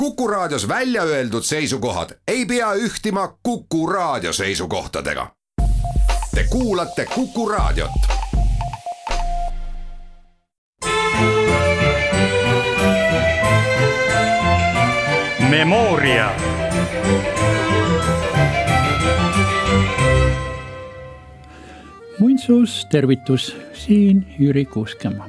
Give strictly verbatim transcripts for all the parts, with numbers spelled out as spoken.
Kuku Raadios välja öeldud seisukohad ei pea ühtima Kuku Raadio seisukohtadega. Te kuulate Kuku Raadiot. Memoria. Muinsus, tervitus, siin Jüri Kuuskemaa.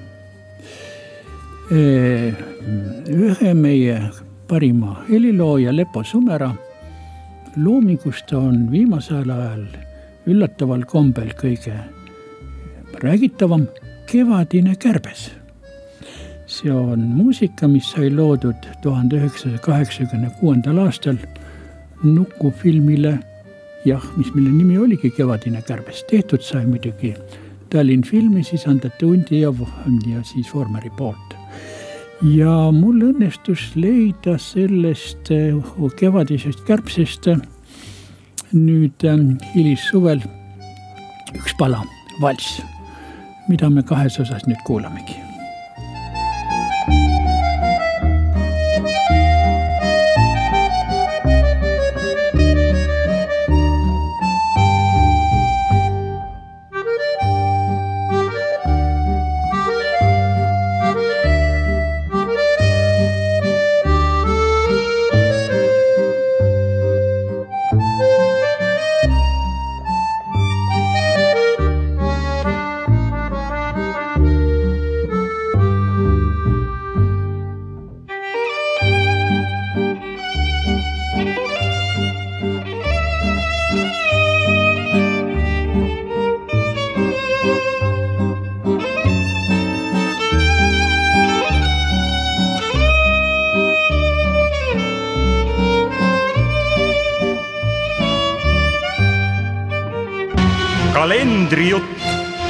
Ühe meie parima helilooja Lepo Sumera loomingust on viimasel ajal üllataval kombel kõige räägitavam Kevadine kärbes. See on muusika, mis sai loodud tuhande üheksasaja kaheksakümne kuuendal aastal nukufilmile, jah, mis mille nimi oligi Kevadine kärbes. Tehtud sai muidugi Tallinn filmi, siis Andete Undi ja, ja siis Vormeri poolt. Ja mul õnnestus leida sellest kevadisest kärbsest nüüd hilis suvel üks pala, vals, mida me kahes osas nüüd kuulamegi. Kalendrijutt.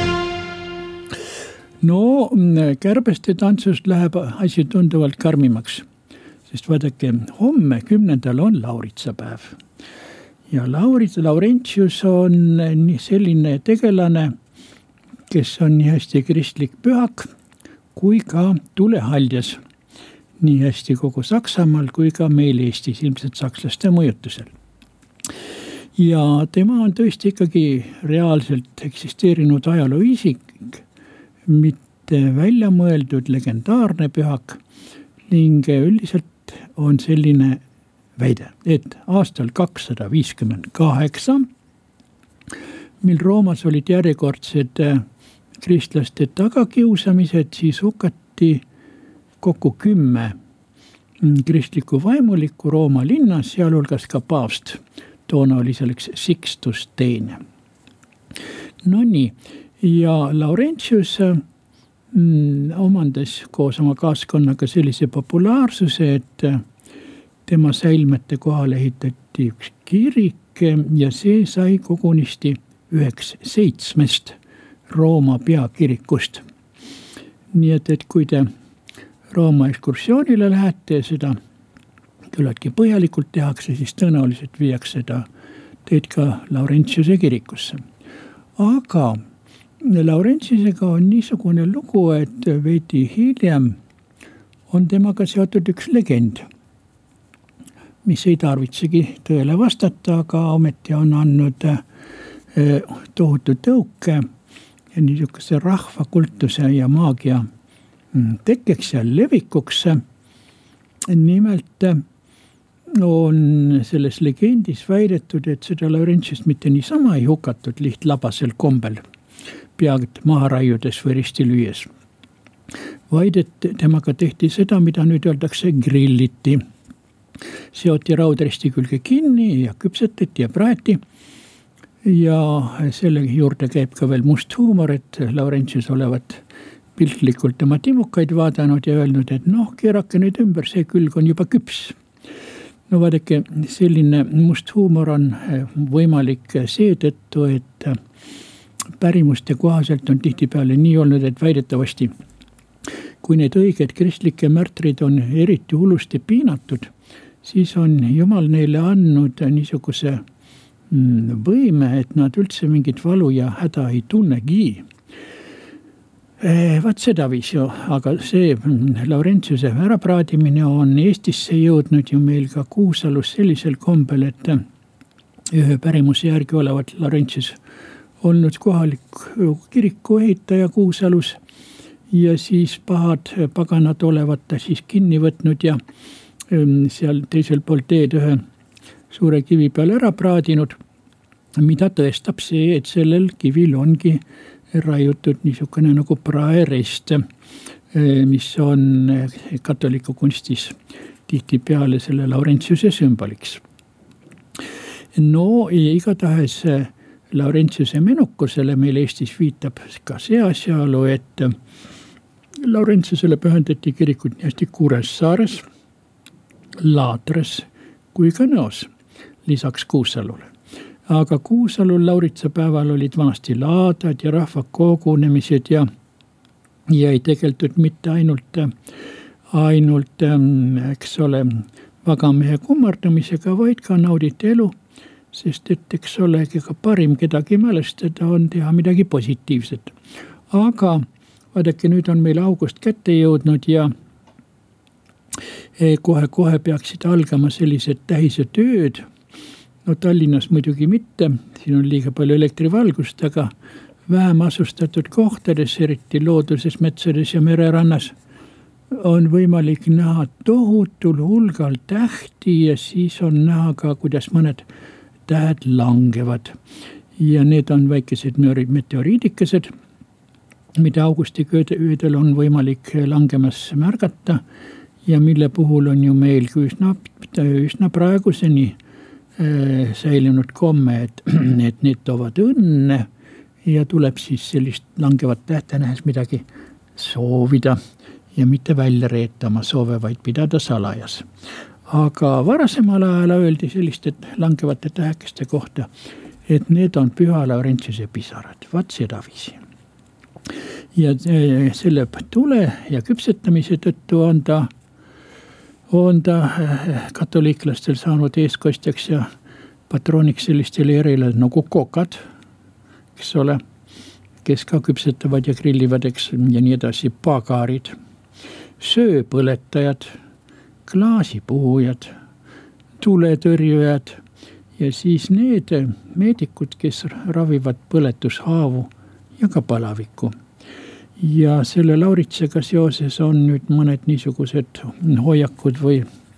No, kärbeste tantsust läheb asi tunduvalt karmimaks, sest vaadake, homme kümnendal on lauritsapäev. Ja Laurit, Laurentius on selline tegelane, kes on nii hästi kristlik pühak, kui ka tulehaldjas. Nii hästi kogu Saksamaal, kui ka meil Eestis, ilmselt sakslaste mõjutusel. Ja tema on tõesti ikkagi reaalselt eksisteerinud ajalooisik, mitte välja mõeldud legendaarne pühak, ning üldiselt on selline väide, et aastal kakssada viiskümmend kaheksa, mil Roomas olid järjekordsed kristlaste tagakiusamised, siis hukati kokku kümme kristlikku vaimulikku Rooma linnas, sealhulgas ka paavst. Toona oli selleks Sixtus teine. No nii, ja Laurentius mm, omandas koos oma kaaskonnaga sellise populaarsuse, et tema säilmete kohale ehitati üks kirik ja see sai kogunisti üheks seitsmest Rooma peakirikust. Nii et, et kui te Rooma ekskursioonile lähete seda küllaltki põhjalikult tehakse, siis tõenäoliselt viiakse seda teid ka Laurentiuse kirikusse. Aga Laurentiusega on niisugune lugu, et veidi hiljem on temaga seotud üks legend, mis ei tarvitsegi tõele vastata, aga ometi on andnud tohutu tõuke ja niisuguse rahvakultuse ja maagia tekkeks ja levikuks. Nimelt on selles legendis väidetud, et seda Laurentiust mitte niisama ei hukatud lihtlabasel kombel, pead maha raiudes või risti lüües, vaid et temaga tehti seda, mida nüüd öeldakse grilliti. Seoti raudristi külge kinni ja küpsetati ja praeti. Ja selle juurde käib ka veel must huumor, et Laurentius olevat piltlikult tema timukaid vaadanud ja öelnud, et noh, keerake nüüd ümber, see külg on juba küps. No vaadake, selline must huumor on võimalik seetõttu, et pärimuste kohaselt on tihtipeale nii olnud, et väidetavasti, kui need õiged kristlike märtrid on eriti hullusti piinatud, siis on Jumal neile andnud niisuguse võime, et nad üldse mingit valu ja häda ei tunnegi. Vaat sedaviisi, aga see Laurentiuse ärapraadimine on Eestisse jõudnud ju meil ka Kuusalus sellisel kombel, et ühe pärimuse järgi olevat Laurentius olnud kohalik kiriku ehitaja Kuusalus ja siis pahad paganad olevat ta siis kinni võtnud ja seal teisel pool teed ühe suure kivi peal ära praadinud, mida tõestab see, et sellel kivil ongi raiutud niisugune nagu praerest, mis on katoliku kunstis tihtipeale selle Laurentiuse sümboliks. No igatahes Laurentiuse menukusele meil Eestis viitab ka see asjaolu, et Laurentiusele pühendati kirikud nii hästi Kuressaares, Laadres kui ka Nõos, lisaks Kuusalule. Aga Kuusalul lauritsapäeval olid vanasti laadad ja rahvakogunemised ja, ja ei tegeldud mitte ainult, ainult, eks ole, vagamehe kummardamisega, vaid ka nauditi elu, sest et eks ole, ega parim kedagi mälestada on teha midagi positiivset. Aga vaadake, nüüd on meil august kätte jõudnud ja kohe-kohe peaksid algama sellised tähised ööd. No Tallinnas muidugi mitte, siin on liiga palju elektrivalgust, aga vähem asustatud kohtades, eriti looduses, metsades ja mererannas, on võimalik näha tohutul hulgal tähti ja siis on näha ka, kuidas mõned tähed langevad. Ja need on väikesed meteoriidikesed, mida augusti öödel on võimalik langemas märgata ja mille puhul on ju meil üsna, üsna praeguseni säilinud komme, et, et need toovad õnne ja tuleb siis sellist langevat tähte nähes midagi soovida ja mitte välja reetama soove, vaid pidada salajas. Aga varasemal ajal öeldi sellist, et langevate tähekeste kohta, et need on Püha Laurentiuse pisarad, vaat sedaviisi. Ja selle tule ja küpsetamise tõttu on ta on ta katoliiklastel saanud eeskostjaks ja patrooniks sellistele erile nagu kokad, kes ole, kes ka küpsetavad ja grillivad, eks, ja nii edasi, pagarid, sööpõletajad, klaasipuhujad, tuletõrjujad ja siis need meedikud, kes ravivad põletushaavu ja ka palavikku. Ja selle Lauritsega seoses on nüüd mõned niisugused hoiakud või,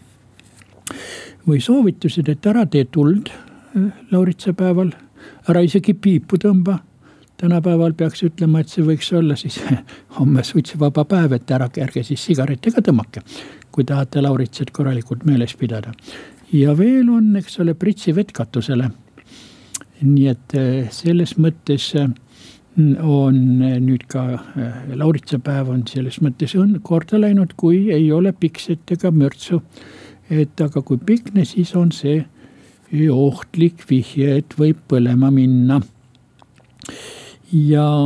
või soovitused, et ära tee tuld Lauritsapäeval, ära isegi piipu tõmba. Tänapäeval peaks ütlema, et see võiks olla siis homme suitsevaba päev, et ära ärge siis sigaretega tõmmake, kui tahate Lauritsat korralikult meeles pidada. Ja veel on, eks ole, pritsi vettkatusele. Nii et selles mõttes on nüüd ka Lauritsapäev on selles mõttes õnn korda läinud, kui ei ole pikset ega mürtsu. Et aga kui pikne, siis on see ohtlik vihje, et võib põlema minna. Ja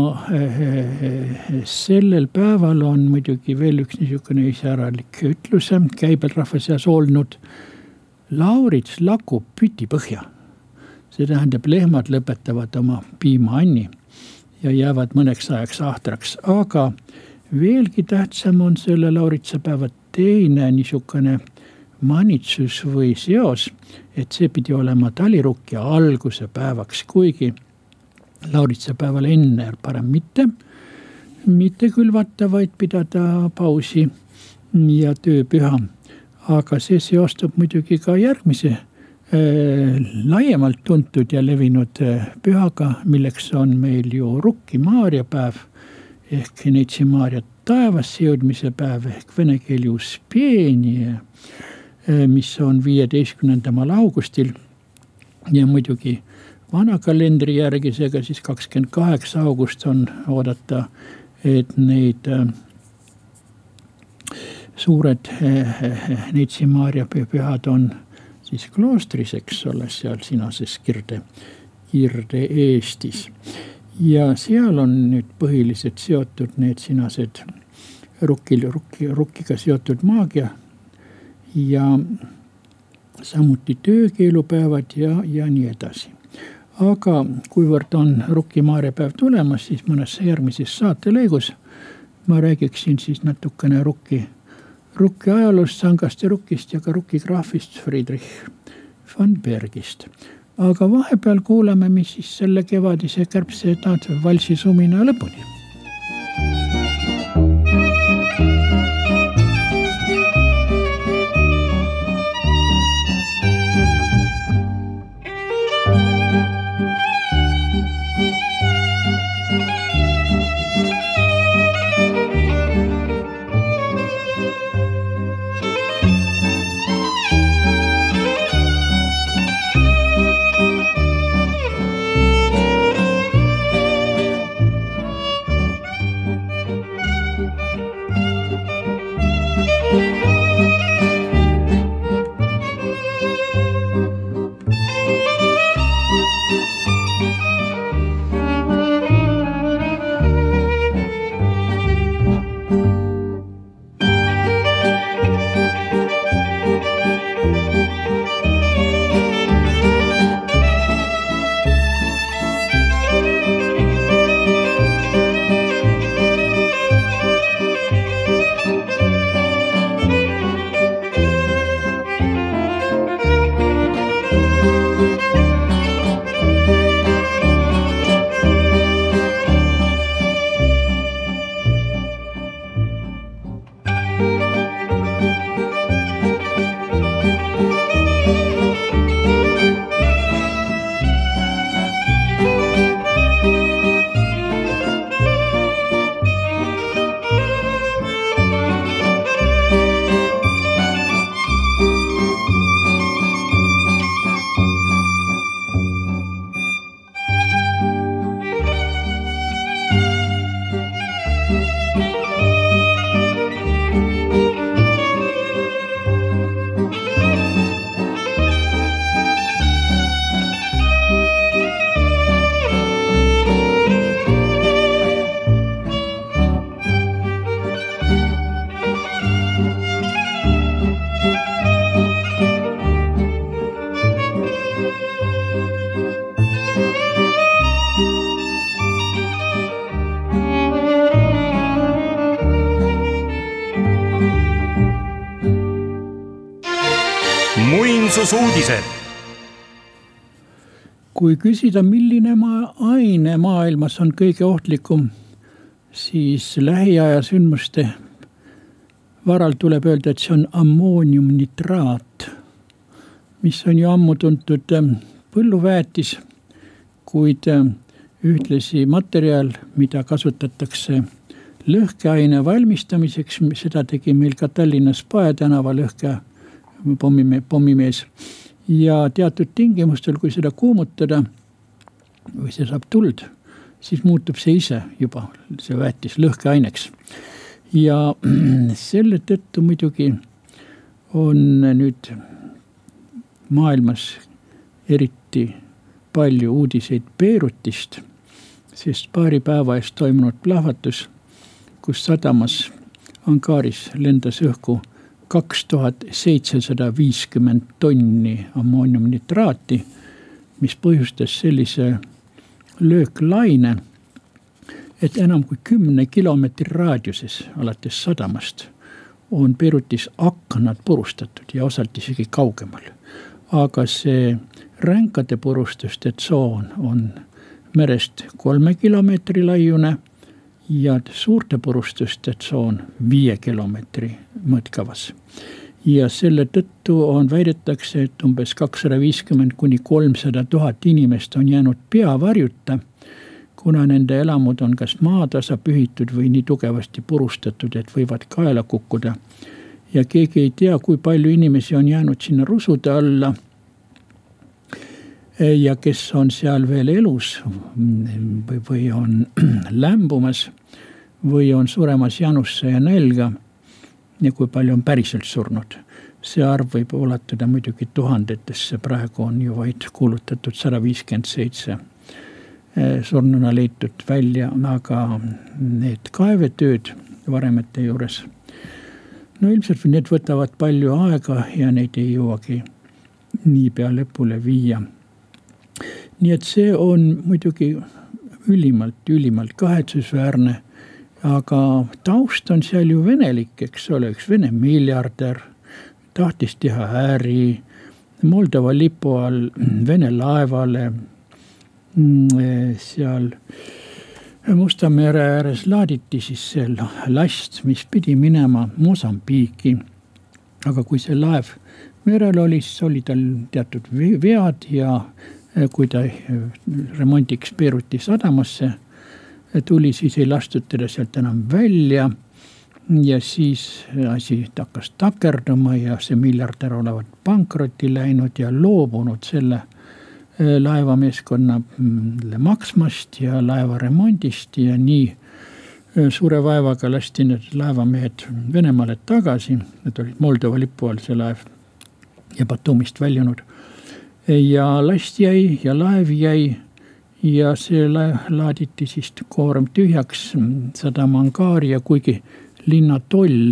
sellel päeval on muidugi veel üks niisugune iseäralik ütluse käibel rahva seas olnud. Laurits lakub püti põhja. See tähendab, lehmad lõpetavad oma piimaanni ja jäävad mõneks ajaks ahtraks. Aga veelgi tähtsam on selle Lauritsapäeva teine niisugune manitsus või seos, et see pidi olema talirukki alguse päevaks, kuigi Lauritsapäeval enne parem mitte, mitte külvata, vaid pidada pausi ja tööpüha. Aga see seostub muidugi ka järgmise laiemalt tuntud ja levinud pühaga, milleks on meil ju Rukki Maarja päev ehk Neitsi Maarja taevasse jõudmise päev ehk vene keeli Uspieni, mis on viieteistkümnendal augustil ja muidugi vana kalendri järgi, seega siis kakskümmend kaheksa august on oodata, et neid suured Neitsi Maarja pühad on siis kloostris, eks ole, seal Sinases Kirde, Kirde Eestis. Ja seal on nüüd põhiliselt seotud need sinased rukkil, rukki, rukkiga seotud maagia ja samuti töökeelupäevad ja, ja nii edasi. Aga kuivõrd on Rukki Maarja päev tulemas, siis mõnes järgmises saatelõigus ma räägiksin siis natukene Rukki, Rukki ajaloost, Sangaste Rukkist ja ka Rukki graafist Friedrich von Bergist. Aga vahepeal kuulame, mis siis selle kevadise kärbse tantsu valsi sumina lõpuni. Muinsusuudised. Kui küsida, milline maa, aine maailmas on kõige ohtlikum, siis lähiaja sündmuste varal tuleb öelda, et see on ammooniumnitraat, mis on ju ammu tuntud põlluväetis, kuid ühtlasi materjal, mida kasutatakse lõhkeaine valmistamiseks. Seda tegi meil ka Tallinnas Pae tänava lõhke pommime, pommimees. Ja teatud tingimustel, kui seda kuumutada või see saab tuld, siis muutub see ise juba, see väetis lõhkeaineks. Ja selle tõttu muidugi on nüüd maailmas eriti palju uudiseid Beirutist, sest paari päeva eest toimunud plahvatus, kus sadamas Ankaris lendas õhku kaks tuhat seitsesada viiskümmend tonni ammooniumnitraati, mis põhjustas sellise lööklaine, et enam kui kümne kilomeetri raadiuses alates sadamast on Beirutis aknad purustatud ja osalt isegi kaugemal. Aga see ränkade purustuste tsoon on merest kolme kilomeetri laiune ja suurte purustuste tsoon viie kilomeetri mõõtkavas. Ja selle tõttu on väidetakse, et umbes kakssada viiskümmend kuni kolmsada tuhat inimest on jäänud peavarjuta, kuna nende elamud on kas maatasa pühitud või nii tugevasti purustatud, et võivad kaela kukkuda. Ja keegi ei tea, kui palju inimesi on jäänud sinna rusude alla ja kes on seal veel elus või on lämbumas või on suremas janusse ja nälga ja kui palju on päriselt surnud. See arv võib ulatuda muidugi tuhandetesse, praegu on ju vaid kuulutatud sada viiskümmend seitse surnuna leitud välja, aga need kaevetööd varemete juures, no ilmselt need võtavad palju aega ja neid ei jõuagi nii pea lõpule viia. Nii et see on muidugi ülimalt, ülimalt kahetsusväärne, aga taust on seal ju venelik, eks ole, üks Vene miljardär, tahtis teha äri, Moldova lipu all Vene laevale seal Musta mere ääres laaditi siis see last, mis pidi minema Mosambiiki. Aga kui see laev merel oli, siis oli tal teatud vead ja kui ta remondiks Beiruti sadamasse tuli, siis ei lastud teda sealt enam välja. Ja siis asi hakkas takerduma ja see miljardär olevat pankrotti läinud ja loobunud selle laevameeskonnale maksmast ja laeva remondist ja nii suure vaevaga lasti need laevamehed Venemaale tagasi. Need olid Moldova lipu all see laev ja Batumist väljunud. Ja last jäi ja laev jäi ja see laaditi siis koorem tühjaks sadama angaari ja kuigi linna toll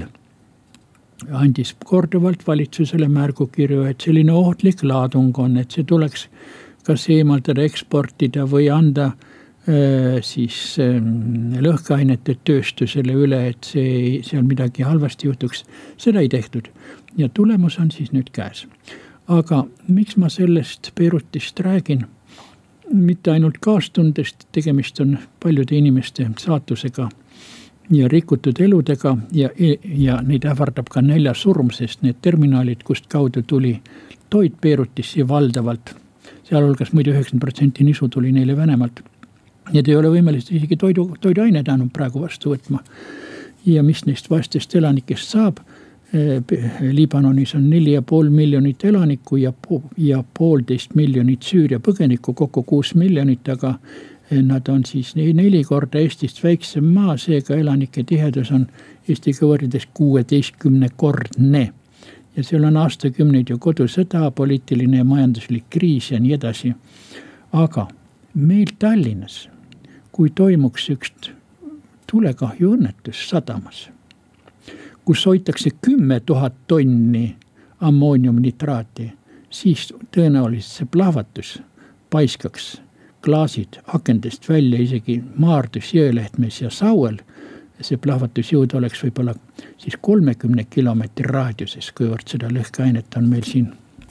andis korduvalt valitsusele märgukirju, et selline ohtlik laadung on, et see tuleks kas eemaldada, eksportida või anda äh, siis äh, lõhkeainete tööstusele üle, et see, seal midagi halvasti juhtuks. Seda ei tehtud ja tulemus on siis nüüd käes. Aga miks ma sellest Beirutist räägin? Mitte ainult kaastundest, tegemist on paljude inimeste saatusega ja rikutud eludega ja, ja neid ähvardab ka näljasurm, sest need terminaalid, kust kaudu tuli toit Beirutisse valdavalt, sealhulgas muide üheksakümmend protsenti nisu tuli neile Venemaalt. Need ei ole võimelised isegi toidu, toiduained ainult praegu vastu võtma. Ja mis neist vastest elanikest saab? Liibanonis on neli ja pool miljonit elanikku ja, ja poolteist miljonit Süüria põgenikku, kokku kuus miljonit, aga nad on siis neli korda Eestist väiksem maa, seega elanike tihedus on Eestiga võrreldes kuueteistkümne kordne. Ja seal on aastakümneid ju kodusõda, poliitiline ja majanduslik kriis ja nii edasi. Aga meil Tallinnas, kui toimuks üks tulekahju õnnetus sadamas, kus hoitakse kümme tuhat tonni ammooniumnitraati, siis tõenäoliselt see plahvatus paiskaks klaasid akendest välja isegi Maardus, Jõelehtmes ja Sauel. See plahvatusjõud oleks võib-olla siis kolmekümne kilomeetri raadiuses, kuivõrd seda lõhkeainet on meil siin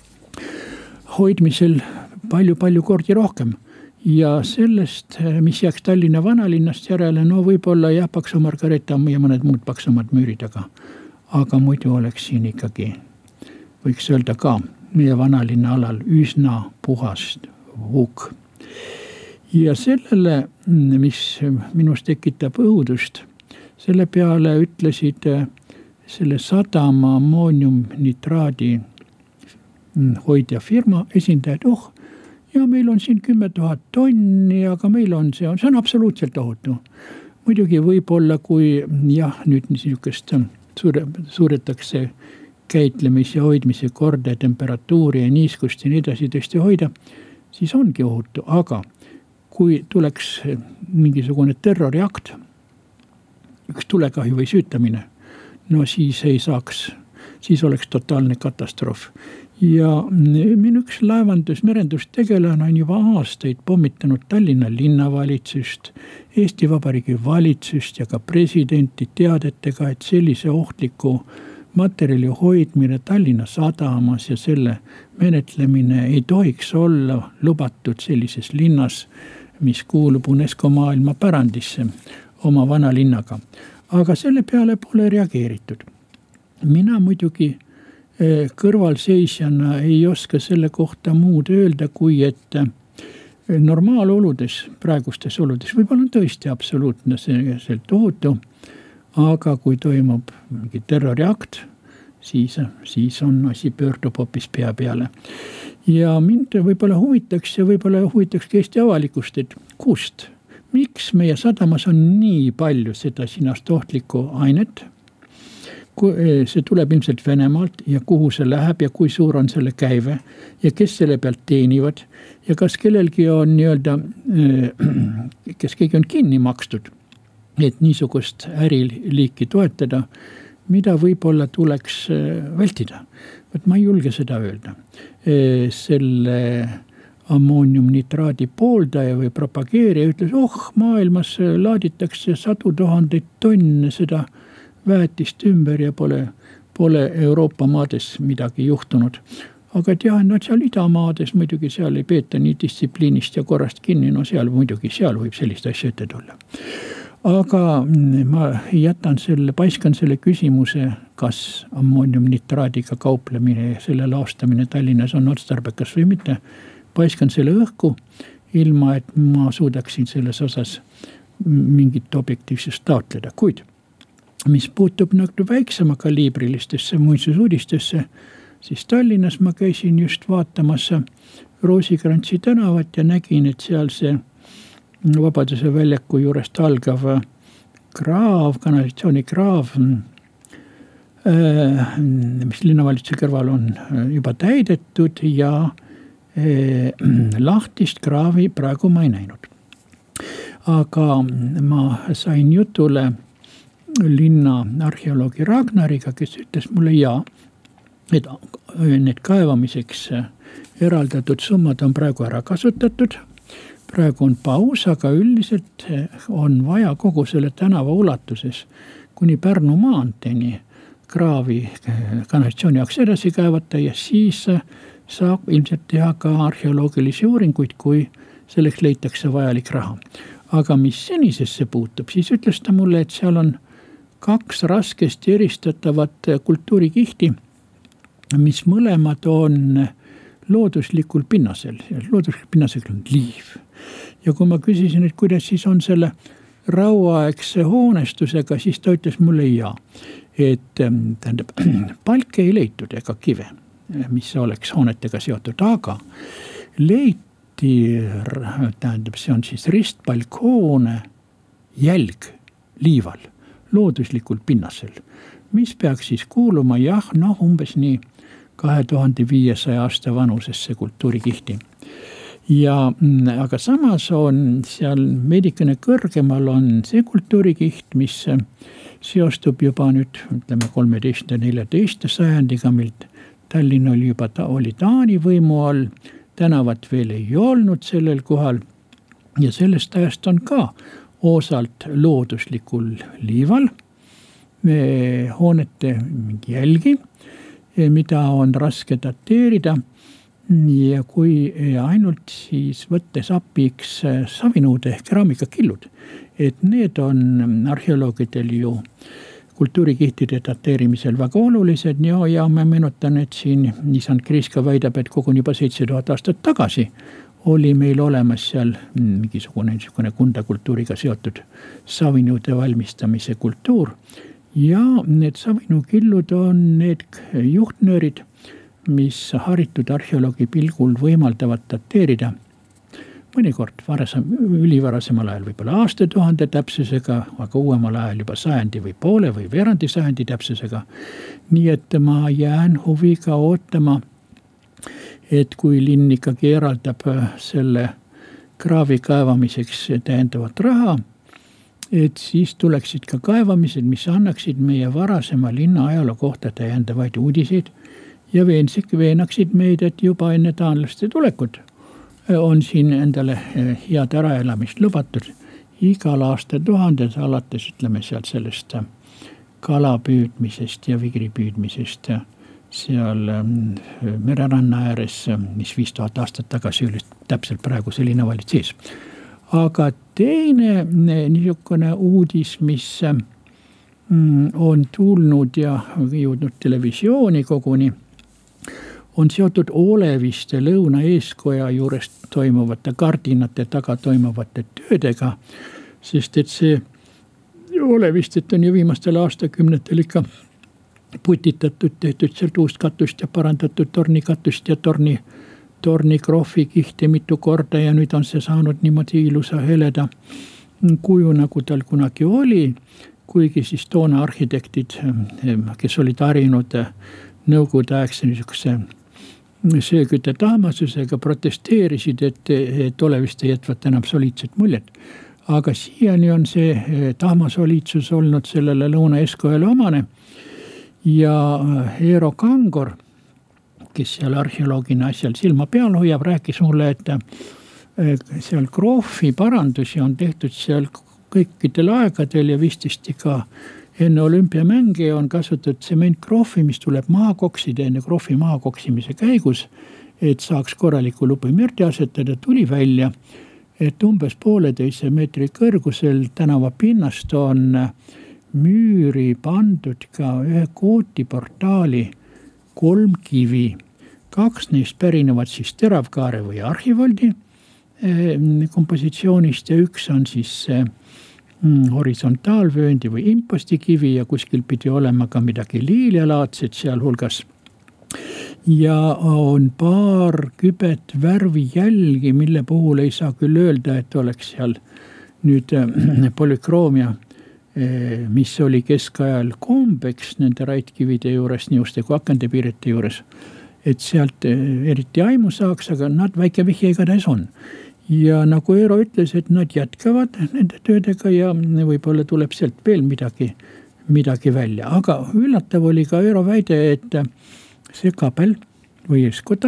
hoidmisel palju-palju kordi rohkem. Ja sellest, mis jääks Tallinna vanalinnast järele, no võib-olla jah, Paksu Margareta ja mõned muud paksumad müürid, aga, aga muidu oleks siin ikkagi, võiks öelda ka, meie vanalinna alal üsna puhast hukk. Ja sellele, mis minus tekitab õudust, selle peale ütlesid selle sadama ammooniumnitraadi hoidja firma esindajad, oh, ja meil on siin kümme tuhat tonni, aga meil on see, see on absoluutselt ohutu. Muidugi võib-olla, kui jah, nüüd niisugust suure, suuretakse käitlemise ja hoidmise korda, temperatuuri ja niiskust ja nii edasi tõesti hoida, siis ongi ohutu, aga kui tuleks mingisugune terroriakt, üks tulekahju või süütamine, no siis ei saaks, siis oleks totaalne katastroof. Ja minu üks laevandus, merendustegelane on juba aastaid pommitanud Tallinna linnavalitsust, Eesti Vabariigi valitsust ja ka presidenti teadetega, et sellise ohtliku materjali hoidmine Tallinna sadamas ja selle menetlemine ei tohiks olla lubatud sellises linnas, mis kuulub UNESCO maailmapärandisse oma vanalinnaga. Aga selle peale pole reageeritud. Mina muidugi kõrvalseisjana ei oska selle kohta muud öelda, kui et normaaloludes, praegustes oludes, võib-olla on tõesti absoluutne see, see tohutu, aga kui toimub mingi terroriakt, siis, siis on asi pöördub hoopis pea peale. Ja mind võib-olla huvitaks ja võib-olla huvitaks Eesti avalikust, et kust, miks meie sadamas on nii palju seda sinast ohtlikku ainet, see tuleb ilmselt Venemaalt ja kuhu see läheb ja kui suur on selle käive ja kes selle pealt teenivad ja kas kellelgi on nii-öelda, kes keegi on kinni makstud, et niisugust äriliiki toetada, mida võib-olla tuleks vältida. Võt ma ei julge seda öelda. Selle ammooniumnitraadi pooldaja või propageerija, ütles, oh, maailmas laaditakse sadu tuhandeid tonne seda väetist ümber ja pole, pole Euroopa maades midagi juhtunud. Aga et jah, no seal idamaades muidugi seal ei peeta nii distsipliinist ja korrast kinni, no seal muidugi, seal võib sellist asja ette tulla. Aga ma jätan selle, paiskan selle küsimuse, kas ammooniumnitraadiga kauplemine ja selle laostamine Tallinnas on otstarbekas või mitte. Paiskan selle õhku, ilma et ma suudaksin selles osas mingit objektiivsust taotleda. Kuid, mis puutub nagu väiksema kaliibrilistesse muinsusuudistesse, siis Tallinnas ma käisin just vaatamas Roosikrantsi tänavat ja nägin, et seal see Vabaduse väljaku juurest algav kraav, kanalisatsioonikraav, mis linnavalitsuse kõrval on juba täidetud ja lahtist kraavi praegu ma ei näinud. Aga ma sain jutule linna arheoloogi Ragnariga, kes ütles mulle jaa, et need kaevamiseks eraldatud summad on praegu ära kasutatud. Praegu on paus, aga üldiselt on vaja kogu selle tänava ulatuses kuni Pärnu maanteeni kraavi kanalisatsiooni jaoks edasi kaevata ja siis saab ilmselt teha ka arheoloogilisi uuringuid, kui selleks leitakse vajalik raha. Aga mis senisesse puutub, siis ütles ta mulle, et seal on kaks raskesti eristatavat kultuurikihti, mis mõlemad on looduslikul pinnasel. Looduslikul pinnasel on liiv. Ja kui ma küsisin, et kuidas siis on selle rauaaegse hoonestusega, siis ta ütles mulle jaa, et tähendab, palke ei leitud ega kive, mis oleks hoonetega seotud, aga leiti, tähendab, see on siis ristpalkhoone jälg liival, looduslikul pinnasel, mis peaks siis kuuluma, jah, noh, umbes nii kahe tuhande viiesaja aasta vanusesse kultuurikihti. Ja, aga samas on seal veidikene kõrgemal on see kultuurikiht, mis seostub juba nüüd, ütleme, kolmeteist ja neljateist sajandiga, milt Tallinn oli juba ta, oli Taani võimu all, tänavat veel ei olnud sellel kohal ja sellest ajast on ka osalt looduslikul liival hoonete mingi jälgi, mida on raske dateerida ja kui ainult siis võttes apiks savinõude ehk keraamikakillud, et need on arheoloogidel ju kultuurikihtide dateerimisel väga olulised ja, ja ma meenutan, et siin isand Kriiska väidab, et koguni juba seitse tuhat aastat tagasi oli meil olemas seal mingisugune niisugune kundakultuuriga seotud savinõude valmistamise kultuur ja need savinõukillud on need juhtnöörid, mis haritud arheoloogi pilgul võimaldavad dateerida mõnikord varasem, ülivarasemal ajal võib-olla aastatuhande täpsusega, aga uuemal ajal juba sajandi või poole või veerandi sajandi täpsusega. Nii et ma jään huviga ootama, et kui linn ikkagi eraldab selle kraavi kaevamiseks täiendavat raha, et siis tuleksid ka kaevamised, mis annaksid meie varasema linna ajaloo kohta täiendavaid uudiseid ja veenaksid meid, et juba enne taanlaste tulekut on siin endale head äraelamist lubatud igal aasta tuhandes, alates ütleme sealt sellest kalapüüdmisest ja vigripüüdmisest seal mereranna ääres, mis viis tuhat aastat tagasi oli täpselt praegu selline valitsees. Aga teine niisugune uudis, mis on tulnud ja jõudnud televisiooni koguni, on seotud Oleviste Lõuna-Eeskoja juurest toimuvate kardinate taga toimuvate töödega, sest et see Olevistet on ju viimastel aastakümnetel ikka putitatud, tehtud sealt uust katust ja parandatud tornikatust ja torni, tornikrohvi kihti mitu korda ja nüüd on see saanud niimoodi ilusa heleda kuju, nagu tal kunagi oli, kuigi siis toona arhitektid, kes olid harinud nõukogude aegse niisuguse söögüte tahmasusega, protesteerisid, et, et Oleviste jätvat enam soliidset muljet. Aga siiani on see tahmasoliidsus olnud sellele Lõuna-Eeskojale omane ja Eero Kangor kes seal arheoloogina asjal silma peal hoiab, rääkis mulle, et seal kroofi parandusi on tehtud seal kõikidel aegadel ja vististi ka enne olümpiamänge on kasutatud sementkroofi, mis tuleb maha koksida enne kroofi maha koksimise käigus, et saaks korraliku lupimürdi asetada, tuli välja, et umbes pooleteise meetri kõrgusel tänava pinnast on müüri pandud ka ühe kootiportaali kolm kivi. Kaks neist pärinevad siis Teravkaare või Arhivoldi kompositsioonist ja üks on siis horisontaalvööndi või impostikivi ja kuskil pidi olema ka midagi liiljalaadset sealhulgas. Ja on paar kübet värvijälgi, mille puhul ei saa küll öelda, et oleks seal nüüd polükroomia, mis oli keskajal kombeks nende raitkivide juures, niuste kui akendepiirete juures, et sealt eriti aimu saaks, aga nad väike vihje igatahes on. Ja nagu Eero ütles, et nad jätkavad nende töödega ja võib-olla tuleb sealt veel midagi, midagi välja. Aga üllatav oli ka Eero väide, et see kabel või eeskoda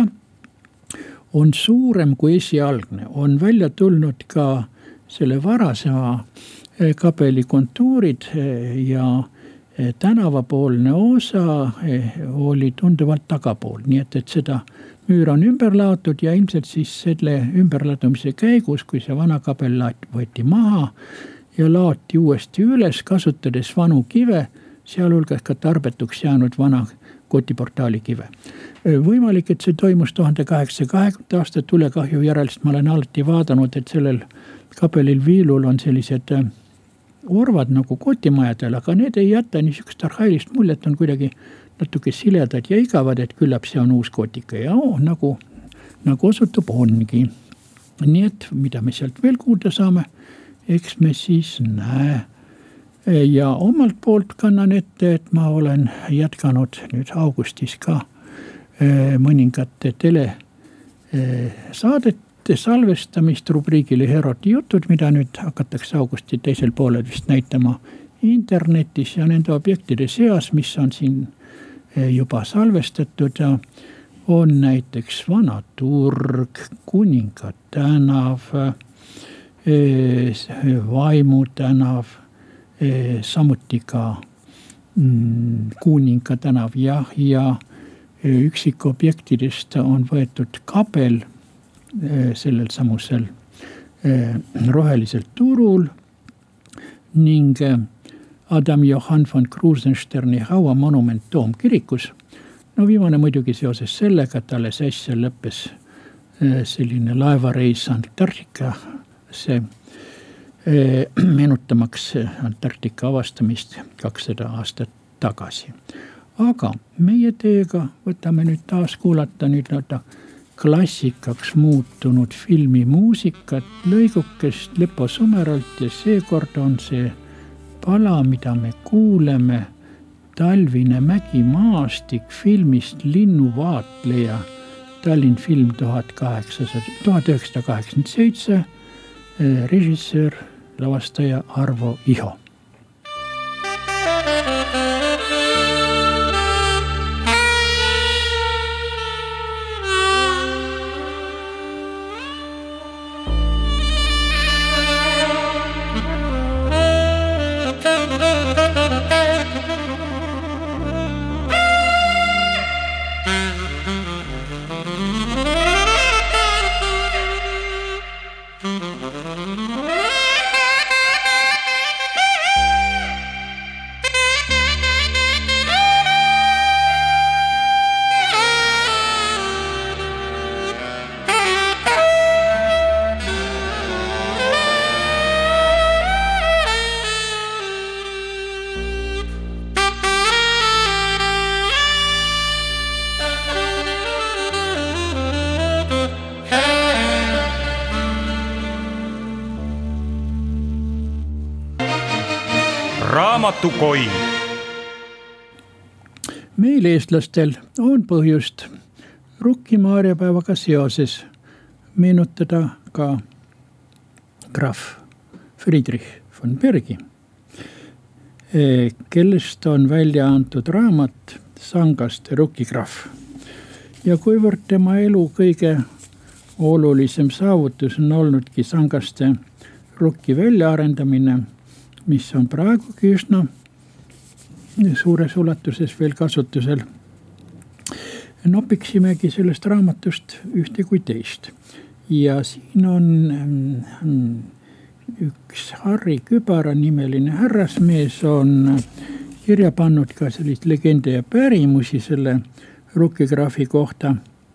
on suurem kui esialgne. On välja tulnud ka selle varasema kabeli kontuurid ja tänavapoolne osa oli tunduvalt tagapool. Nii et, et seda müür on ümber laotud ja ilmselt siis selle ümberladumise käigus, kui see vana kabel võeti maha ja laoti uuesti üles, kasutades vanu kive, sealhulgas ka tarbetuks jäänud vana kotiportaali kive. Võimalik, et see toimus tuhande kaheksasaja kahekümnenda aasta tulekahju järel, sest ma olen alati vaadanud, et sellel kabelil viilul on sellised orvad nagu kotimajadel, aga need ei jäta niisugust arhailist muljet, on kuidagi natuke siledad ja igavad, et küllap see on uus kotika ja oh, nagu, nagu osutub ongi. Nii et mida me sealt veel kuulda saame, eks me siis näe. Ja omalt poolt kannan ette, et ma olen jätkanud nüüd augustis ka mõningate tele saadete salvestamist rubriigile Heroti jutud, mida nüüd hakatakse augusti teisel poolel vist näitama internetis ja nende objektide seas, mis on siin juba salvestatud, on näiteks Vana turg, Kuninga tänav, Vaimu tänav, samuti ka Kuninga tänav ja, ja üksikobjektidest on võetud kabel sellel samusel rohelisel turul ning Adam Johann von Krusensterni hauamonument Toomkirikus. No viimane muidugi seoses sellega, et alles äsja lõppes selline laevareis Antarktika, see meenutamaks Antarktika avastamist kakssada aastat tagasi. Aga meie teiega võtame nüüd taas kuulata nüüd nõnda klassikaks muutunud filmi muusikat lõigukest Lepo Someralt ja seekord on see pala, mida me kuuleme, Talvine mägimaastik filmist Linnuvaatleja, Tallinn film tuhat üheksasada kaheksakümmend seitse, režissöör, lavastaja Arvo Iho. Raamatukoin. Meil eestlastel on põhjust Rukki maarjapäevaga seoses meenutada ka Graf Friedrich von Bergi, kellest on välja antud raamat Sangaste Rukki Graf. ja kuivõrd tema elu kõige olulisem saavutus on olnudki sangaste rukki väljaarendamine, mis on praegugi üsna suures ulatuses veel kasutusel. Nopiksimegi sellest raamatust ühte kui teist. Ja siin on üks Harri Kübara nimeline härrasmees on kirja pannud ka sellist legende ja pärimusi selle rukkigraafi kohta.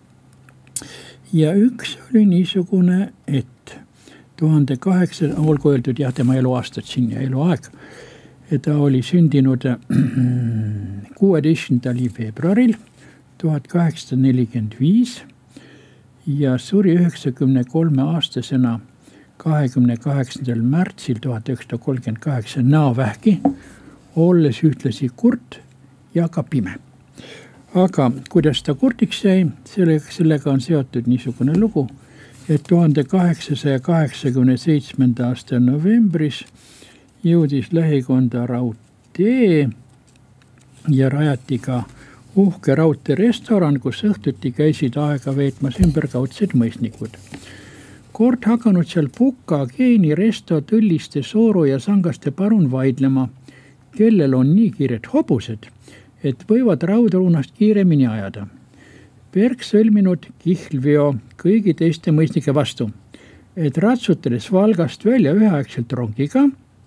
Ja üks oli niisugune, et tuhande kaheksasaja, olgu öeldud jah, tema eluaastad siin ja eluaeg. Ta oli sündinud kuueteistkümnendal veebruaril tuhat kaheksasada nelikümmend viis ja suri üheksakümne kolme aastasena kahekümne kaheksandal märtsil tuhat üheksasada kolmkümmend kaheksa näovähki, olles ühtlasi kurt ja ka pime. Aga kuidas ta kurtiks jäi, sellega on seotud niisugune lugu, et tuhande kaheksasaja kaheksakümne seitsmenda aasta novembris jõudis lähikonda raudtee ja rajati ka uhke raudteerestoran, kus õhtuti käisid aega veetmas ümberkaudsed mõisnikud. Kord hakanud seal Puka, Geeni, Resto, Tõlliste, Sooru ja Sangaste parun vaidlema, kellel on nii kiired hobused, et võivad raudruunast kiiremini ajada. Berg sõlminud kihlveo kõigi teiste mõisnike vastu, et ratsutades Valgast välja üheaegselt rongiga,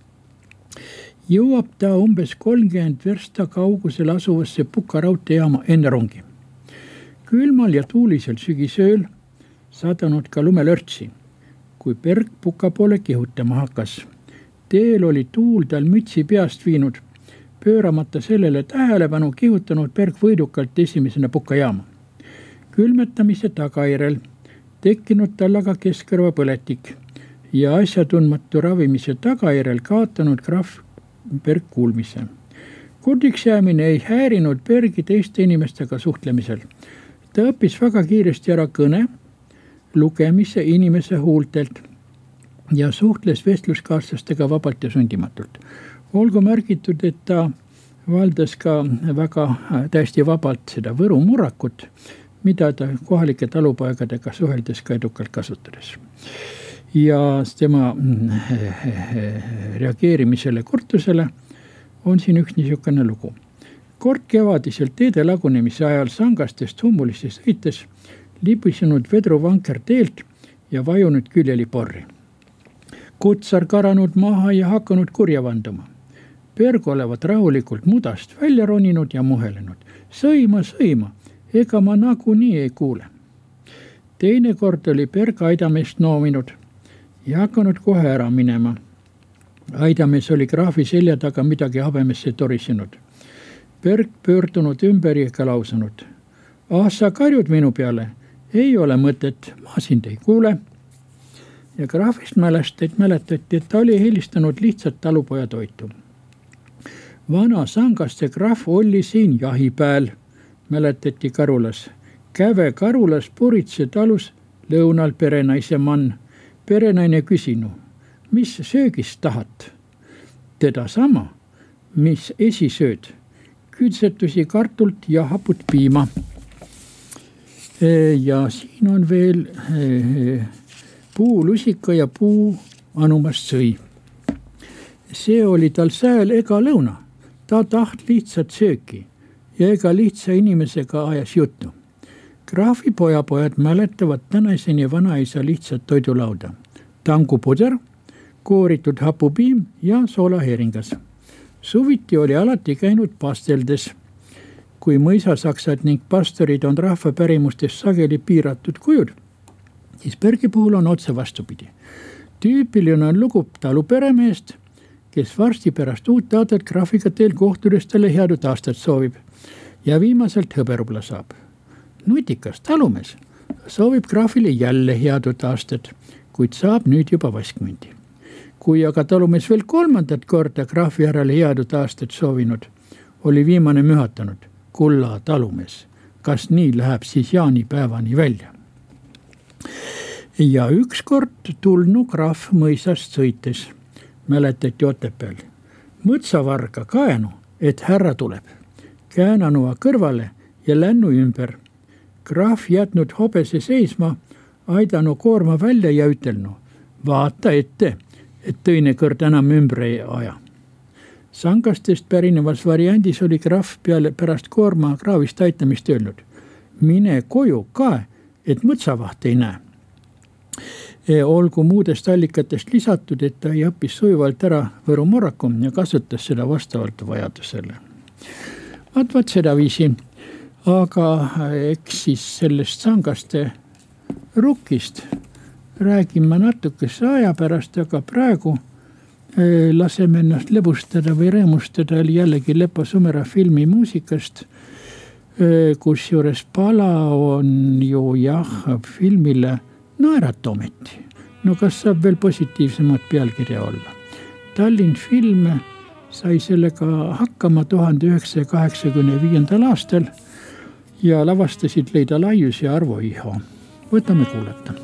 jõuab ta umbes kolmkümmend versta kaugusel asuvasse Puka raudteejaama enne rongi. Külmal ja tuulisel sügisööl sadanud ka lumelörtsi, kui Berg Puka poole kihutama hakkas. Teel oli tuul tal mütsi peast viinud, pööramata sellele tähelepanu kihutanud Berg võidukalt esimesena Puka jaama. Külmetamise tagajärel tekkinud tal aga keskkõrva põletik ja asjatundmatu ravimise tagajärel kaotanud krahv Berg kuulmise. Kurdiks jäämine ei häärinud Bergi teiste inimestega suhtlemisel. Ta õppis väga kiiresti ära kõne, lugemise inimese huultelt ja suhtles vestluskaaslastega vabalt ja sundimatult. Olgu märgitud, et ta valdas ka väga täiesti vabalt seda Võru murrakut, mida ta kohalike talupoegadega suheldes ka edukalt kasutades. Ja tema reageerimisele kurtusele on siin üks niisugune lugu. Kord kevadiselt teede lagunemise ajal Sangastest Hummulisse sõites libisenud vedru vanker teelt ja vajunud küljeli porri. Kutsar karanud maha ja hakanud kurja vanduma. Berg olevat rahulikult mudast välja roninud ja muhelenud. Sõima, sõima, ega ma nagunii ei kuule. Teine kord oli Berg Aidameest noominud ja hakanud kohe ära minema. Aidamees oli krahvi selja taga midagi habemesse torisenud. Berg pöördunud ümber ja ka lausanud. Ah, sa karjud minu peale, ei ole mõtet, ma sind ei kuule. Ja krahvist mälestati, mäletati, et ta oli helistanud lihtsalt talupoja toitu. Vana Sangaste krahv oli siin jahipääl, mäletati Karulas. Käve Karulas Puritse talus lõunal perenaise mann. Perenaine küsinu, mis söögist tahat? Teda sama, mis esisööd, kütsetusi kartult ja haput piima. Ja siin on veel puu lusika ja puu anumast sõi. See oli tal sääl ega lõuna. Ta taht lihtsalt sööki ja ega lihtsa inimesega ajas juttu. Krahvi pojapojad mäletavad tänaseni vanaisa lihtsalt toidulauda. Tangupuder, kooritud hapupiim ja soolaheeringas. Suviti oli alati käinud pasteldes. Kui mõisasaksad ning pastorid on rahvapärimustes sageli piiratud kujud, siis Bergi puhul on otse vastupidi. Tüüpiline on lugu taluperemeest, kes varsti pärast uut aastat krahviga teel kohtudes talle headut aastat soovib ja viimaselt hõberubla saab. Nutikas talumees soovib krahvile jälle headut aastat, kuid saab nüüd juba vaskmündi. Kui aga talumees veel kolmandat korda krahvi järele headut aastat soovinud, oli viimane mühatanud. Kulla talumees, kas nii läheb siis jaanipäevani välja? Ja ükskord tulnu krahv mõisast sõites, mäletati Otepääl. Mõtsavarga kaenu, et härra tuleb. Käänanua kõrvale ja lännu ümber. Krahv jätnud hobese seisma, aidanud koorma välja ja ütelnud, vaata ette, et tõine kõrd enam ümber ei aja. Sangastest pärinevas variandis oli Krahv peale pärast koorma kraavist aitamist öelnud, mine koju ka, et mõtsavaht ei näe. Olgu muudest allikatest lisatud, et ta õppis sujuvalt ära Võru morraku ja kasutas seda vastavalt vajadusele. Vaat vaat seda viisi, aga eks siis sellest sangaste rukkist räägin ma natukese aja pärast, aga praegu laseme ennast lebustada või rõõmustada jällegi Lepo Sumera filmi muusikast, kus juures pala on ju jah filmile naerata ometi. No kas saab veel positiivsemat pealkirja olla? Tallinn film sai sellega hakkama tuhande üheksasaja kaheksakümne aastal ja lavastasid Leida Laius ja Arvo Iho. Võtame kuulata.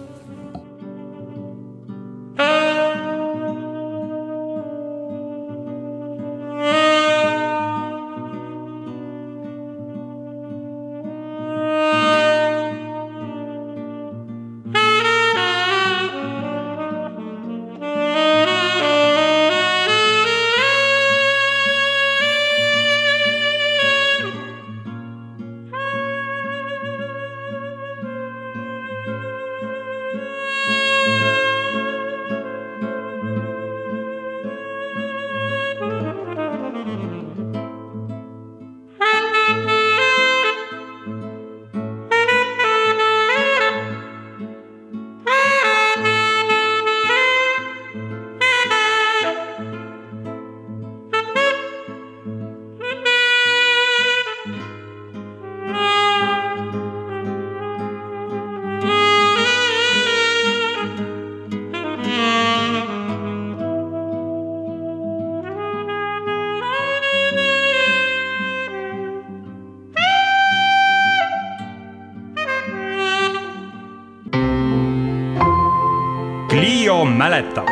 Clio mäletab.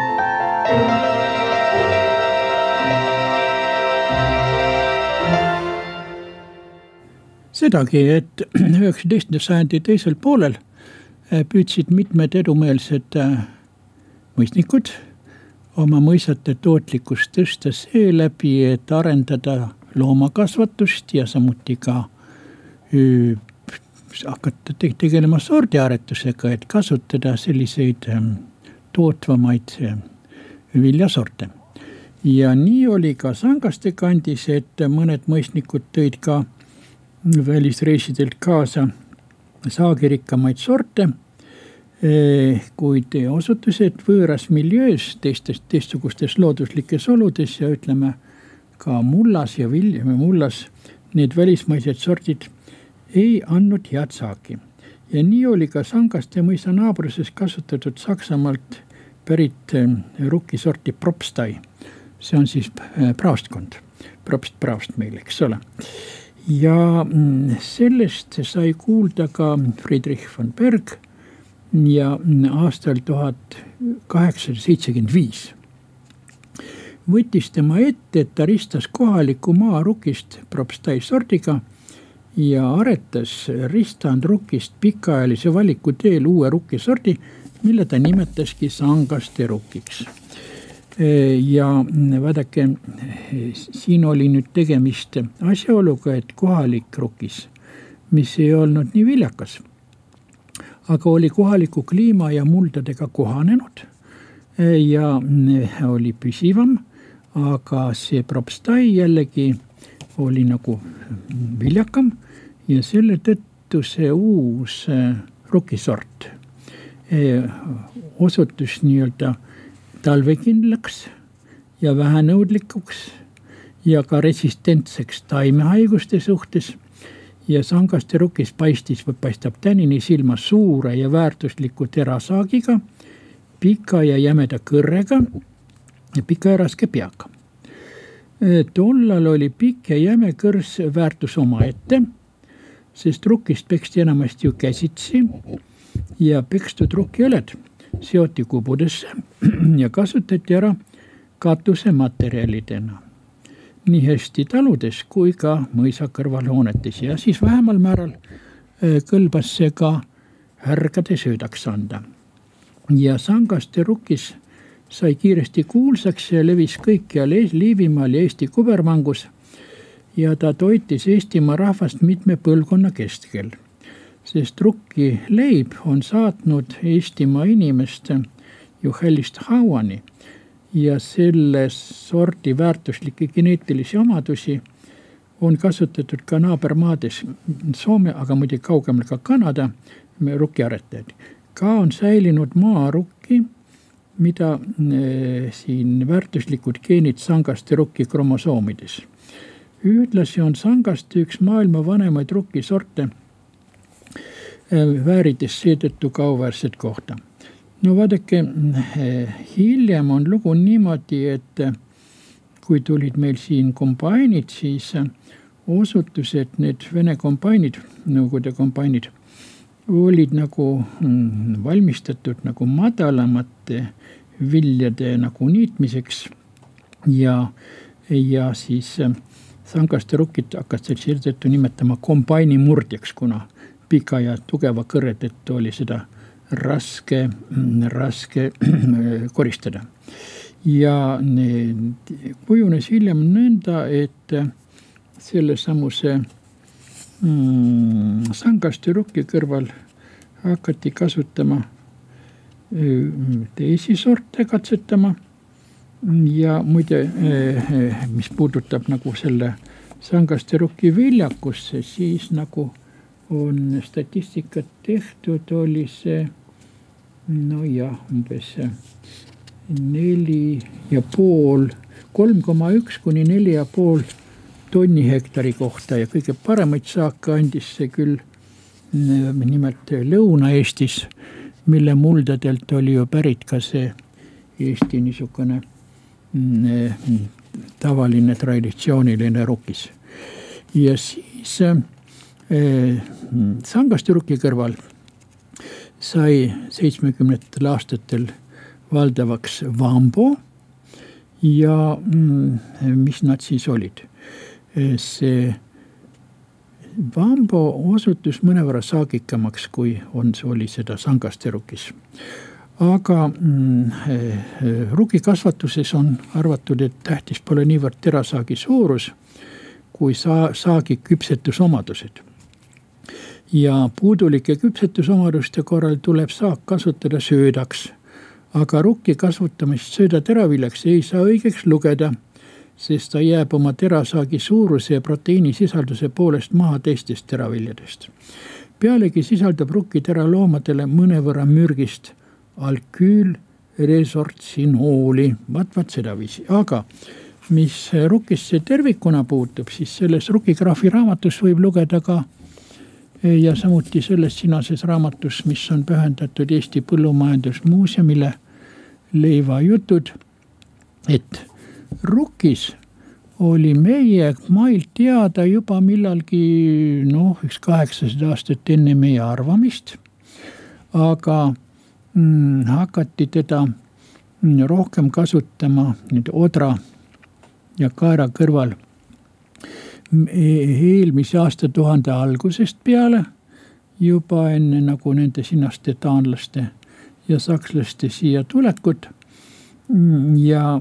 Sedagi, et üheksateistkümnenda sajandi teisel poolel püüdsid mitmed edumeelsed mõisnikud oma mõisate tootlikkust tõsta seeläbi, et arendada loomakasvatust ja samuti ka hakata tegelema sordiaretusega, et kasutada selliseid tootvamaid viljasorte. Ja nii oli ka sangaste kandis, et mõned mõisnikud tõid ka välisreisidelt kaasa saagirikkamaid sorte, kuid osutus, et võõras miljöös, teistes, teistsugustes looduslikes oludes ja ütleme ka mullas ja viljame mullas, need välismaised sordid ei andnud head saaki. Ja nii oli ka sangaste mõisa naabruses kasutatud Saksamaalt pärit rukkisorti Propstai. See on siis praostkond. Propst praost meil, eks ole. Ja sellest sai kuulda ka Friedrich von Berg ja aastal tuhat kaheksasada seitsekümmend viis. Võttis tema ette, et ta ristas kohaliku maa rukist Propstai sordiga ja aretas ristandrukist pikaajalise valiku teel uue rukkisordi, mille ta nimetaski sangaste rukiks. Ja vaadake, siin oli nüüd tegemist asjaoluga, et kohalik rukkis, mis ei olnud nii viljakas, aga oli kohaliku kliima ja muldadega kohanenud ja oli püsivam, aga see Propstai jällegi oli nagu viljakam ja selle tõttu see uus rukkisort osutus nii-öelda talvekindlaks ja vähenõudlikuks ja ka resistentseks taimehaiguste suhtes ja sangaste rukkis paistis või paistab tänini silma suure ja väärtusliku terasaagiga, pika ja jämeda kõrrega ja pika ja raske peaga. Tollal oli pikk ja jäme kõrs väärtus oma ette, sest rukkist peksti enamasti ju käsitsi ja pekstud rukkiõled seoti kubudesse ja kasutati ära katusematerjalidena. Nii hästi taludes kui ka mõisa kõrvalhoonetes ja siis vähemal määral kõlbas see ka härgade söödaks anda. Ja Sangaste rukkis sai kiiresti kuulsaks ja levis kõikjal Liivimaal ja Eesti kubermangus ja ta toitis Eestimaa rahvast mitme põlvkonna keskel. Sest rukki leib on saatnud Eestimaa inimeste ju hällist hauani ja selle sorti väärtuslikke geneetilisi omadusi on kasutatud ka naabermaades Soome, aga muidugi kaugemal ka Kanada rukkiaretajad. Ka on säilinud maarukki, mida e, siin väärtuslikud geenid Sangaste rukki kromosoomides. Ühtlasi on Sangaste üks maailma vanemaid rukkisorte, väärides seetõttu ka auväärset kohta. No vaadake, hiljem on lugu niimoodi, et kui tulid meil siin kombainid, siis osutus, et need Vene kombainid, Nõukogude kombainid, olid nagu valmistatud nagu madalamate viljade nagu niitmiseks ja, ja siis Sangaste rukkid hakkasid seetõttu nimetama kombaini murdjaks, kuna pika ja tugeva kõrre tõttu oli seda raske, raske koristada. Ja kujunes hiljem nõnda, et selle samuse mm, Sangaste rukki kõrval hakati kasutama teisi sorte katsetama ja muide, mis puudutab nagu selle Sangaste rukki viljakusse, siis nagu on statistikat tehtud, oli see no jah, umbes neli ja pool, kolm koma üks kuni neli ja pool tonni hektari kohta ja kõige paremaid saake andis see küll nimelt Lõuna-Eestis, mille muldadelt oli ju pärit ka see Eesti niisugune tavaline traditsiooniline rukkis. Ja siis eh, Sangaste rukki kõrval sai seitsmekümnendatel aastatel valdavaks vambo ja mis nad siis olid. See vambo osutus mõnevõrra saagikamaks, kui on, oli seda Sangaste rukkis. Aga mm, ruki kasvatuses on arvatud, et tähtis pole niivõrd terasaagi suurus, kui sa, saagi küpsetusomadused. Ja puudulike küpsetusomaduste korral tuleb saak kasutada söödaks, aga rukki kasvatamist sööda teraviljaks ei saa õigeks lugeda, sest ta jääb oma terasaagi suuruse ja proteiinisisalduse poolest maha teistest teraviljadest. Pealegi sisaldab rukki tera loomadele mõnevõrra mürgist alküülresortsinooli, vaat vaat seda viisi. Aga mis rukkisse tervikuna puutub, siis selles rukkigraafi raamatus võib lugeda ka ja samuti selles sinases raamatus, mis on pühendatud Eesti Põllumajandusmuuseumile leivajutud, et rukkis oli meie mailt teada juba millalgi noh, üks kaheksasada aastat enne meie arvamist, aga mm, hakati teda rohkem kasutama nüüd odra ja kaera kõrval eelmise aastatuhande algusest peale, juba enne nagu nende sinaste taanlaste ja sakslaste siia tulekut ja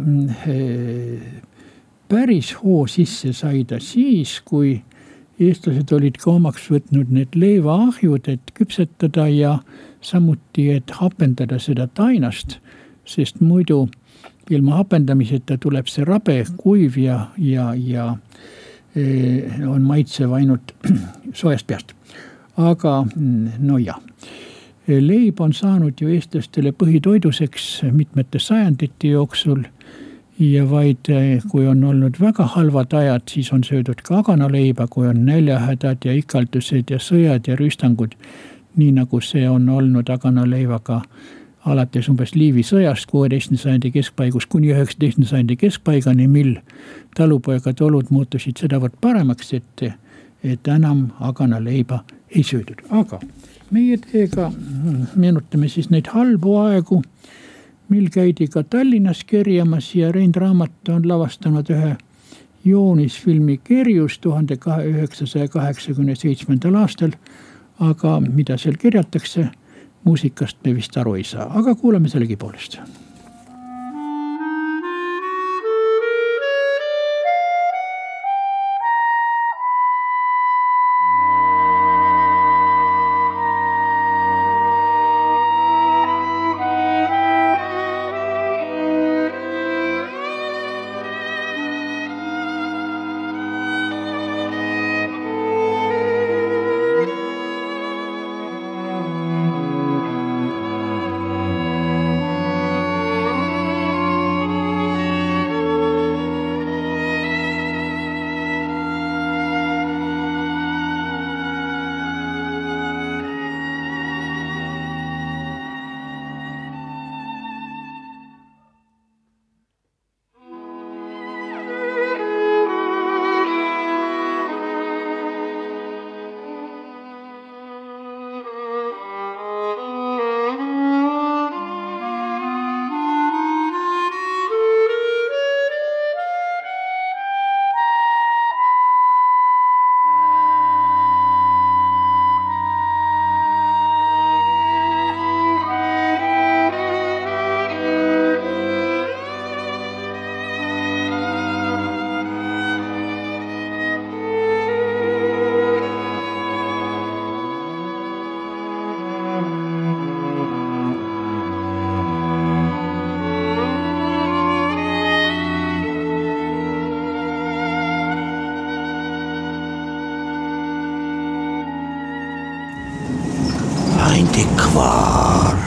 päris hoo sisse sai ta siis, kui eestlased olid ka omaks võtnud need leivaahjud, et küpsetada ja samuti, et hapendada seda tainast, sest muidu ilma hapendamiseta tuleb see rabe, kuiv ja, ja, ja on maitsev ainult soojast peast. Aga no jah, leib on saanud ju eestlastele põhitoiduseks mitmete sajandite jooksul ja vaid kui on olnud väga halvad ajad, siis on söödud ka aganaleiba, kui on näljahädad ja ikaldused ja sõjad ja rüstangud, nii nagu see on olnud aganaleivaga alates umbes Liivi sõjast kuueteistkümnenda sajandi keskpaigus kuni üheksateistkümnenda sajandi keskpaigani, mil talupoegade olud muutusid sedavõrd paremaks, et, et enam aganaleiba ei söödud. Aga meie teiega meenutame siis neid halbu aegu, mil käidi ka Tallinnas kerjamas ja Rein Raamat on lavastanud ühe joonisfilmi Kerjus tuhande üheksasaja kaheksakümne seitsmendal aastal, aga mida seal kirjatakse, muusikast me vist aru ei saa, aga kuulame sellegipoolest. Antikvaar.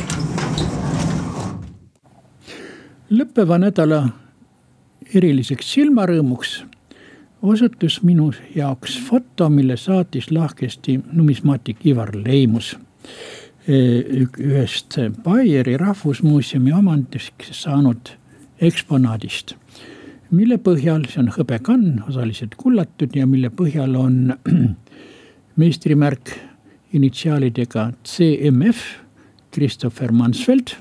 Lõppeva nädala eriliseks silmarõõmuks osutus minu jaoks foto, mille saatis lahkesti numismaatik Ivar Leimus ühest Baieri Rahvusmuuseumi omandiks saanud eksponaadist, mille põhjal, see on hõbekann, osaliselt kullatud ja mille põhjal on meistrimärk initsiaalidega C M F, Christopher Mansfeld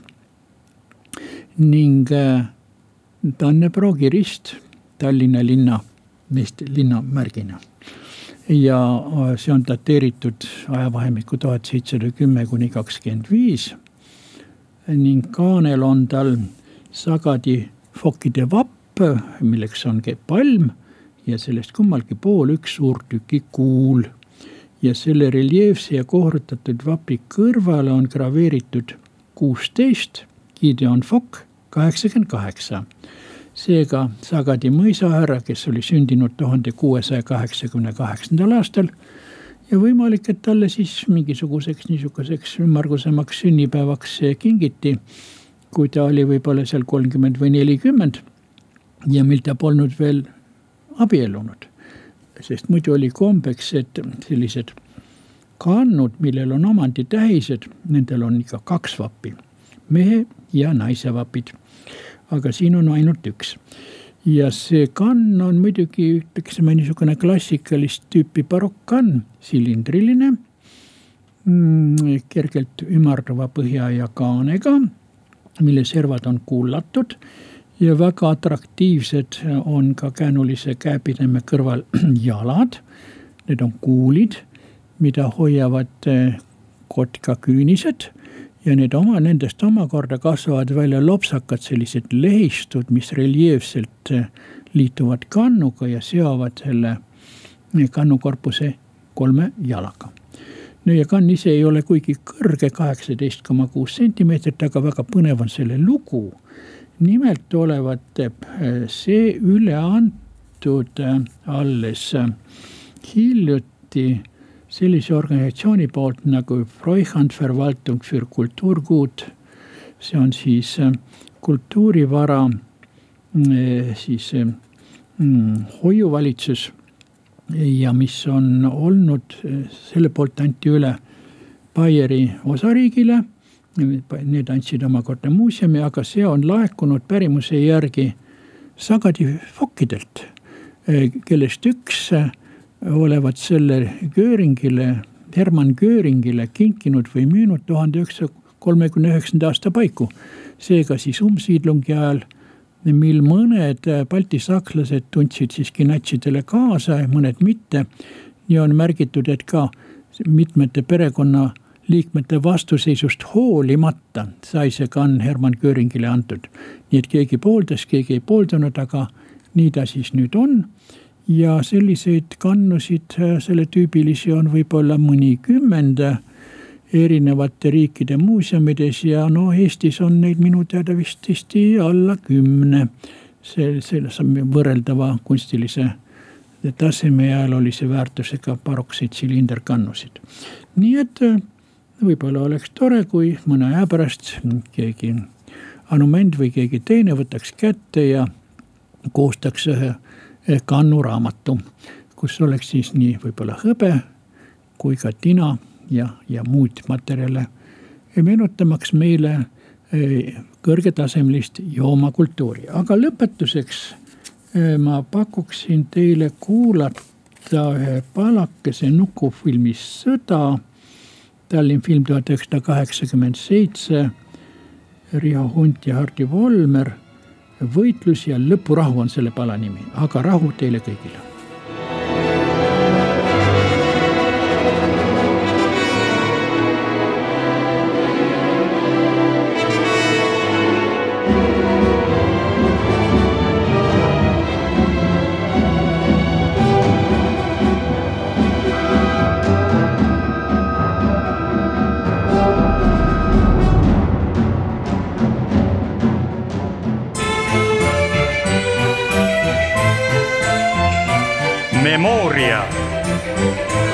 ning Tannebro kirist Tallinna linna, linna märgina. Ja see on dateeritud ajavahemikku tuhat seitsesada kümme kuni kakskümmend viis ning kaanel on tal sagadi fokkide vapp, milleks on palm ja sellest kummalgi pool üks suur tüki kuul. Ja selle reljeefse ja kohrutatud vapi kõrvale on graveeritud kuusteist, Gideon Fock kaheksakümmend kaheksa. Seega Sagadi mõisahärra, kes oli sündinud tuhande kuuesaja kaheksakümne kaheksandal aastal ja võimalik, et talle siis mingisuguseks niisuguseks ümmargusemaks sünnipäevaks kingiti, kui ta oli võib-olla seal kolmkümmend või nelikümmend ja mil ta polnud veel abiellunud. Sest muidu oli kombeks, et sellised kannud, millel on omanditähised, nendel on ikka kaks vapi, mehe ja naise vapid. Aga siin on ainult üks. Ja see kann on muidugi, ütleksime niisugune klassikalist tüüpi barokkann, silindriline, kergelt ümarduva põhja ja kaanega, mille servad on kuulatud ja väga atraktiivsed on ka käänulise käepideme kõrval jalad. Need on kuulid, mida hoiavad kotkaküünised ja need oma, nendest omakorda kasvavad välja lopsakad sellised lehistud, mis reljeefselt liituvad kannuga ja seovad selle kannukorpuse kolme jalaga. No ja kann ise ei ole kuigi kõrge, kaheksateist koma kuus sentimeetrit, aga väga põnev on selle lugu. Nimelt olevat see üle antud alles hiljuti sellise organisatsiooni poolt nagu Treuhandverwaltung für Kulturgut. See on siis kultuurivara siis hoiuvalitsus ja mis on olnud, selle poolt anti üle Baieri osariigile. Need andsid omakorda muuseumi, aga see on laekunud pärimuse järgi Sagadi fokkidelt, kellest üks olevat selle Göringile, Hermann Göringile kinkinud või müünud tuhande üheksasaja kolmekümne üheksanda aasta paiku. Seega siis umsiidlungi ajal, mil mõned balti sakslased tundsid siiski natsidele kaasa, mõned mitte, nii on märgitud, et ka mitmete perekonna liikmete vastuseisust hoolimata sai see kann Hermann Göringile antud. Nii et keegi pooldas, keegi ei pooldanud, aga nii ta siis nüüd on. Ja selliseid kannusid, selle tüübilisi on võib-olla mõni kümmend erinevate riikide muuseumides ja no Eestis on neid minu teada vist tõesti alla kümne. Selles on võrreldava kunstilise taseme ajal oli see väärtusega barokseid silinderkannusid. Nii et võib-olla oleks tore, kui mõne aja pärast keegi anument või keegi teine võtaks kätte ja koostaks ühe kannuraamatu, kus oleks siis nii võib-olla hõbe kui ka tina ja, ja muud materjale, meenutamaks meile kõrgetasemelist joomakultuuri. Aga lõpetuseks ma pakuksin teile kuulata ühe palakese nukufilmi Sõda, Tallinn film tuhat üheksasada kaheksakümmend seitse, Riho Hunt ja Hardi Volmer, võitlus ja lõpurahu on selle pala nimi, aga rahu teile kõigile. Memoria.